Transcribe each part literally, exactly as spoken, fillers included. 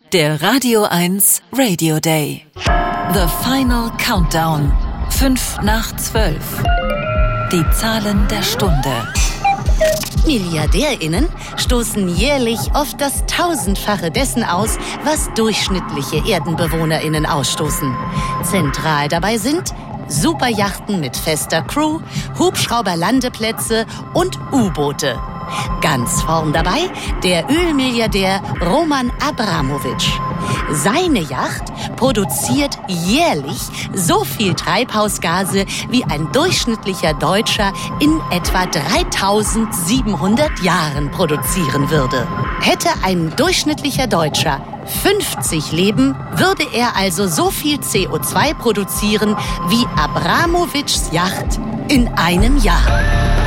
Der Radio eins Radio Day. The Final Countdown. Fünf nach zwölf. Die Zahlen der Stunde. MilliardärInnen stoßen jährlich oft das Tausendfache dessen aus, was durchschnittliche ErdenbewohnerInnen ausstoßen. Zentral dabei sind Superjachten mit fester Crew, Hubschrauberlandeplätze und U-Boote. Ganz vorn dabei der Ölmilliardär Roman Abramowitsch. Seine Yacht produziert jährlich so viel Treibhausgase, wie ein durchschnittlicher Deutscher in etwa dreitausendsiebenhundert Jahren produzieren würde. Hätte ein durchschnittlicher Deutscher fünfzig Leben, würde er also so viel C O zwei produzieren wie Abramowitschs Yacht in einem Jahr.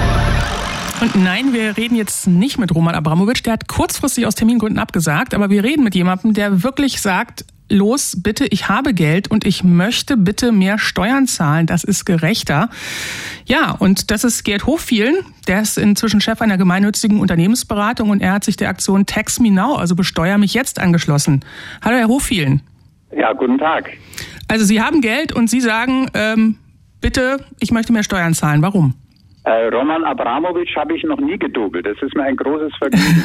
Und nein, wir reden jetzt nicht mit Roman Abramowitsch, der hat kurzfristig aus Termingründen abgesagt, aber wir reden mit jemandem, der wirklich sagt, los, bitte, ich habe Geld und ich möchte bitte mehr Steuern zahlen, das ist gerechter. Ja, und das ist Gerd Hofvielen, der ist inzwischen Chef einer gemeinnützigen Unternehmensberatung und er hat sich der Aktion Tax Me Now, also Besteuer mich jetzt, angeschlossen. Hallo, Herr Hofvielen. Ja, guten Tag. Also Sie haben Geld und Sie sagen, ähm, bitte, ich möchte mehr Steuern zahlen. Warum? Äh, Roman Abramowitsch habe ich noch nie gedubelt. Das ist mir ein großes Vergnügen.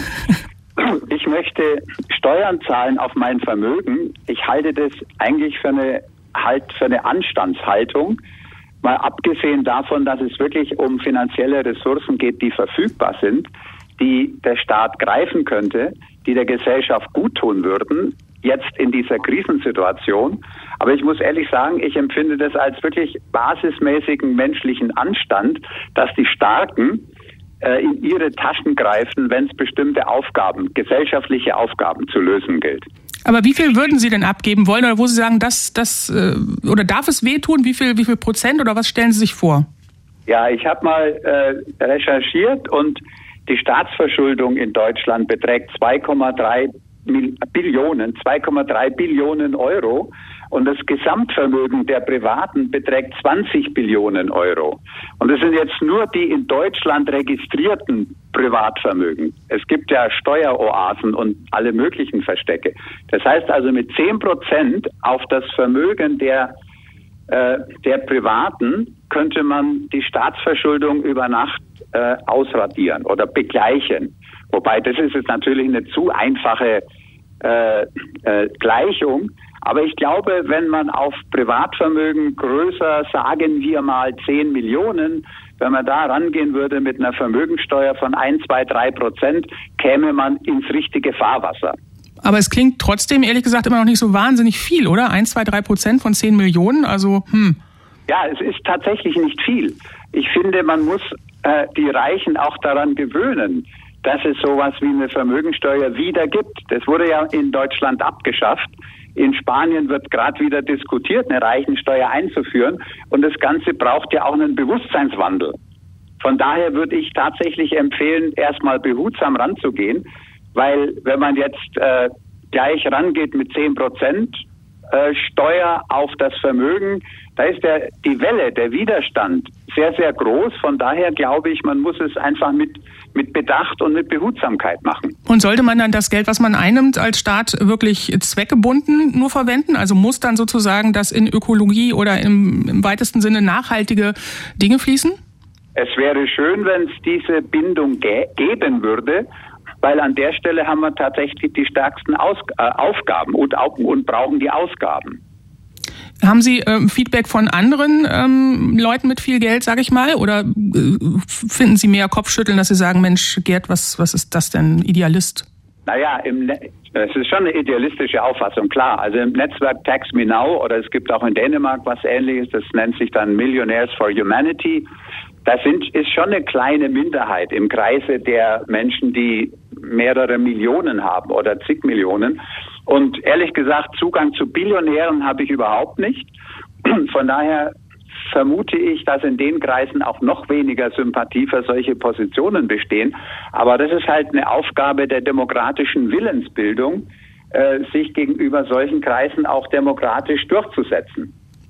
Ich möchte Steuern zahlen auf mein Vermögen. Ich halte das eigentlich für eine, halt für eine Anstandshaltung. Mal abgesehen davon, dass es wirklich um finanzielle Ressourcen geht, die verfügbar sind, die der Staat greifen könnte, die der Gesellschaft guttun würden, jetzt in dieser Krisensituation. Aber ich muss ehrlich sagen, ich empfinde das als wirklich basismäßigen menschlichen Anstand, dass die Starken äh, in ihre Taschen greifen, wenn es bestimmte Aufgaben, gesellschaftliche Aufgaben zu lösen gilt. Aber wie viel würden Sie denn abgeben wollen oder wo Sie sagen, das, das äh, oder darf es wehtun? Wie viel, wie viel Prozent oder was stellen Sie sich vor? Ja, ich habe mal äh, recherchiert und die Staatsverschuldung in Deutschland beträgt zwei Komma drei Billionen, zwei Komma drei Billionen Euro und das Gesamtvermögen der Privaten beträgt zwanzig Billionen Euro. Und das sind jetzt nur die in Deutschland registrierten Privatvermögen. Es gibt ja Steueroasen und alle möglichen Verstecke. Das heißt also mit zehn Prozent auf das Vermögen der, äh, der Privaten könnte man die Staatsverschuldung über Nacht äh, ausradieren oder begleichen. Wobei, das ist jetzt natürlich eine zu einfache äh, äh, Gleichung. Aber ich glaube, wenn man auf Privatvermögen größer, sagen wir mal zehn Millionen, wenn man da rangehen würde mit einer Vermögensteuer von ein, zwei, drei Prozent, käme man ins richtige Fahrwasser. Aber es klingt trotzdem, ehrlich gesagt, immer noch nicht so wahnsinnig viel, oder? ein, zwei, drei Prozent von zehn Millionen, also hm. Ja, es ist tatsächlich nicht viel. Ich finde, man muss äh, die Reichen auch daran gewöhnen, dass es sowas wie eine Vermögensteuer wieder gibt. Das wurde ja in Deutschland abgeschafft. In Spanien wird gerade wieder diskutiert, eine Reichensteuer einzuführen. Und das Ganze braucht ja auch einen Bewusstseinswandel. Von daher würde ich tatsächlich empfehlen, erstmal behutsam ranzugehen, weil wenn man jetzt äh, gleich rangeht mit zehn Prozent äh, Steuer auf das Vermögen, da ist der, die Welle, der Widerstand sehr, sehr groß. Von daher glaube ich, man muss es einfach mit, mit Bedacht und mit Behutsamkeit machen. Und sollte man dann das Geld, was man einnimmt, als Staat wirklich zweckgebunden nur verwenden? Also muss dann sozusagen das in Ökologie oder im, im weitesten Sinne nachhaltige Dinge fließen? Es wäre schön, wenn es diese Bindung ge- geben würde, weil an der Stelle haben wir tatsächlich die stärksten Aus- äh, Aufgaben und, und brauchen die Ausgaben. Haben Sie ähm, Feedback von anderen ähm, Leuten mit viel Geld, sage ich mal? Oder äh, finden Sie mehr Kopfschütteln, dass Sie sagen, Mensch, Gerd, was, was ist das denn, Idealist? Naja, im Ne- es ist schon eine idealistische Auffassung, klar. Also im Netzwerk Tax Me Now oder es gibt auch in Dänemark was Ähnliches, das nennt sich dann Millionaires for Humanity. Das sind, ist schon eine kleine Minderheit im Kreise der Menschen, die mehrere Millionen haben oder zig Millionen. Und ehrlich gesagt, Zugang zu Billionären habe ich überhaupt nicht. Von daher vermute ich, dass in den Kreisen auch noch weniger Sympathie für solche Positionen bestehen. Aber das ist halt eine Aufgabe der demokratischen Willensbildung, äh, sich gegenüber solchen Kreisen auch demokratisch durchzusetzen.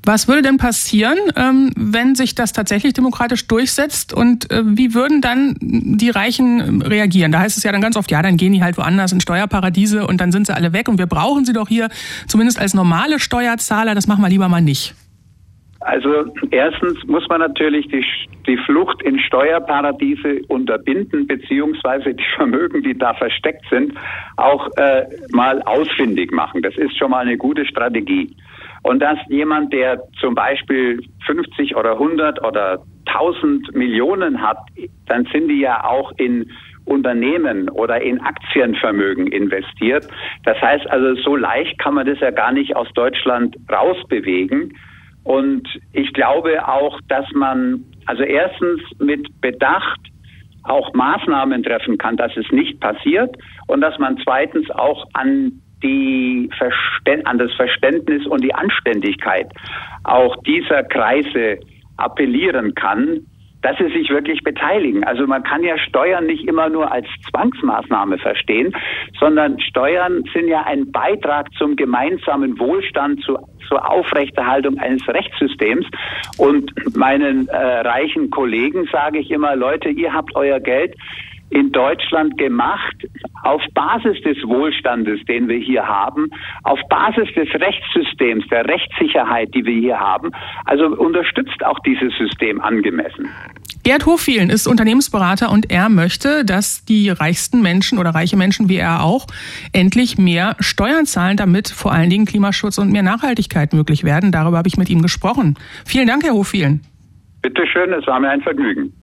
Was würde denn passieren, ähm, wenn sich das tatsächlich demokratisch durchsetzt und äh, wie würden dann die Reichen reagieren? Da heißt es ja dann ganz oft, ja, dann gehen die halt woanders in Steuerparadiese und dann sind sie alle weg und wir brauchen sie doch hier zumindest als normale Steuerzahler, das machen wir lieber mal nicht. Also erstens muss man natürlich die, die Flucht in Steuerparadiese unterbinden, beziehungsweise die Vermögen, die da versteckt sind, auch äh, mal ausfindig machen. Das ist schon mal eine gute Strategie. Und dass jemand, der zum Beispiel fünfzig oder hundert oder tausend Millionen hat, dann sind die ja auch in Unternehmen oder in Aktienvermögen investiert. Das heißt also, so leicht kann man das ja gar nicht aus Deutschland rausbewegen. Und ich glaube auch, dass man also erstens mit Bedacht auch Maßnahmen treffen kann, dass es nicht passiert und dass man zweitens auch an die Verständ- an das Verständnis und die Anständigkeit auch dieser Kreise appellieren kann, dass sie sich wirklich beteiligen. Also man kann ja Steuern nicht immer nur als Zwangsmaßnahme verstehen, sondern Steuern sind ja ein Beitrag zum gemeinsamen Wohlstand, zu, zur Aufrechterhaltung eines Rechtssystems. Und meinen äh, reichen Kollegen sage ich immer, Leute, ihr habt euer Geld in Deutschland gemacht auf Basis des Wohlstandes, den wir hier haben, auf Basis des Rechtssystems, der Rechtssicherheit, die wir hier haben. Also unterstützt auch dieses System angemessen. Gerd Hofvielen ist Unternehmensberater und er möchte, dass die reichsten Menschen oder reiche Menschen wie er auch endlich mehr Steuern zahlen, damit vor allen Dingen Klimaschutz und mehr Nachhaltigkeit möglich werden. Darüber habe ich mit ihm gesprochen. Vielen Dank, Herr Hofvielen. Bitte schön, es war mir ein Vergnügen.